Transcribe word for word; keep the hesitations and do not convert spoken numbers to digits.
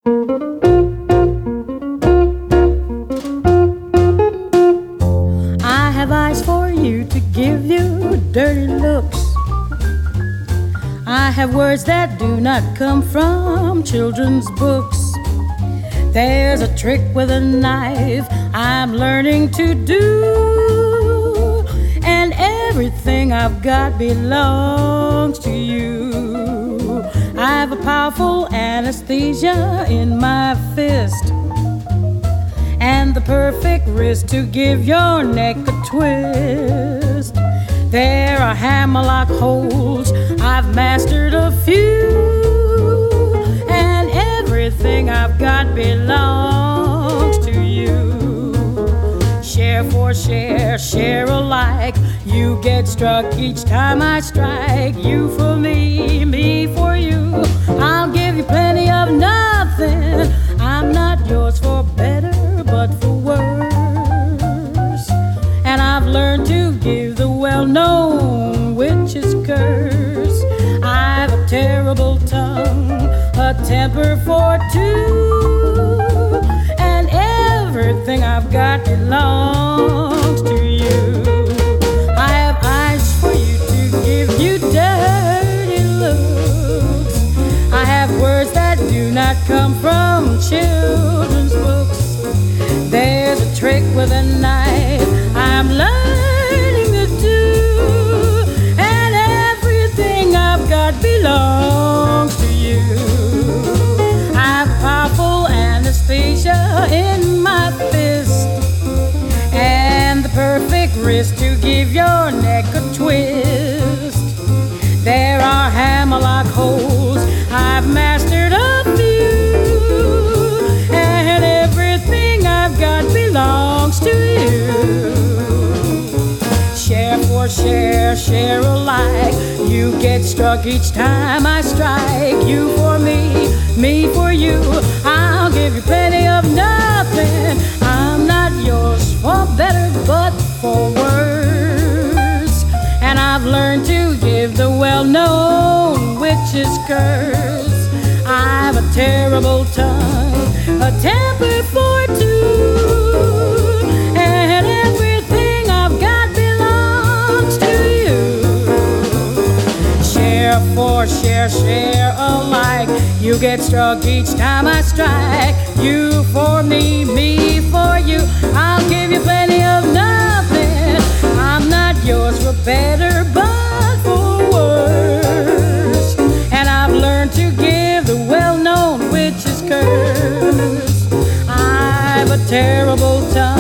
I have eyes for you to give you dirty looks. I have words that do not come from children's books. There's a trick with a knife I'm learning to do, and everything I've got belongs to you. I have a powerful anesthesia in my fist, and the perfect wrist to give your neck a twist. There are hammerlock holds, I've mastered a few, and everything I've got belongs to you. Share for share, share alike. You get struck each time I strike. You for me, me for you. I'll give you plenty of nothing. I'm not yours for better, but for worse. And I've learned to give the well-known witch's curse. I've a terrible tongue, a temper for two, and everything I've got belongs to you. I have eyes for you to give you dirty looks. I have words that do not come from children's books. There's a trick with a knife I'm learning to do, and everything I've got belongs to you. I've powerful anesthesia in my fist, and the perfect wrist to give your neck a twist. There are hammerlock holes, I've mastered a few, and everything I've got belongs to you. Share for share, share alike. You get struck each time I strike. You for me, me for you. I'll give you plenty of nothing. I'm not yours for better, but for worse. And I've learned to give the well-known witch's curse. I've a terrible tongue, a temper for two, and everything I've got belongs to you. Share for share, share alike. You get struck each time I strike. You for me, me for you. I'll give you plenty of nothing. I'm not yours for better, but for worse. And I've learned to give the well-known witch's curse. I've a terrible tongue,